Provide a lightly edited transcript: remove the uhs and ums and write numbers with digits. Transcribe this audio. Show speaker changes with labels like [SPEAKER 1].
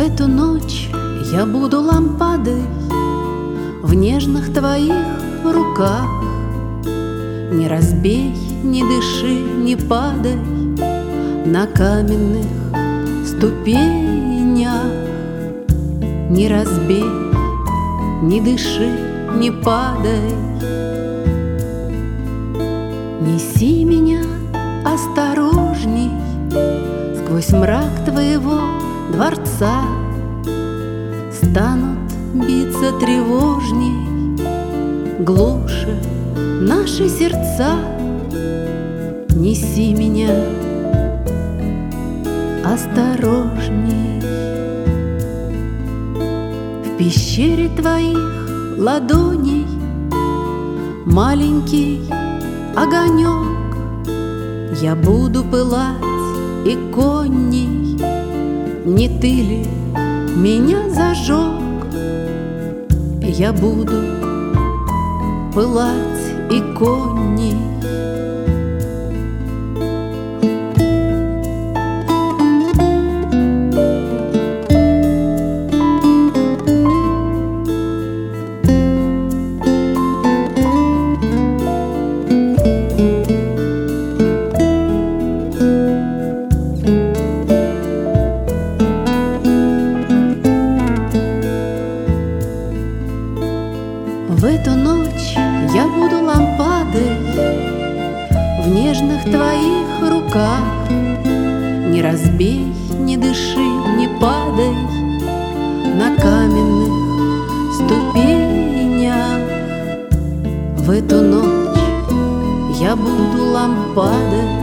[SPEAKER 1] В эту ночь я буду лампадой в нежных твоих руках. Не разбей, не дыши, не падай на каменных ступенях. Не разбей, не дыши, не падай. Неси меня осторожней сквозь мрак твоего дворца. Станут биться тревожней, глуше наши сердца. Неси меня осторожней. В пещере твоих ладоней маленький огонек. Я буду пылать иконней. Не ты ли меня зажег? Я буду пылать иконней. В эту ночь я буду лампадой в нежных твоих руках. Не разбей, не дыши, не падай на каменных ступенях. В эту ночь я буду лампадой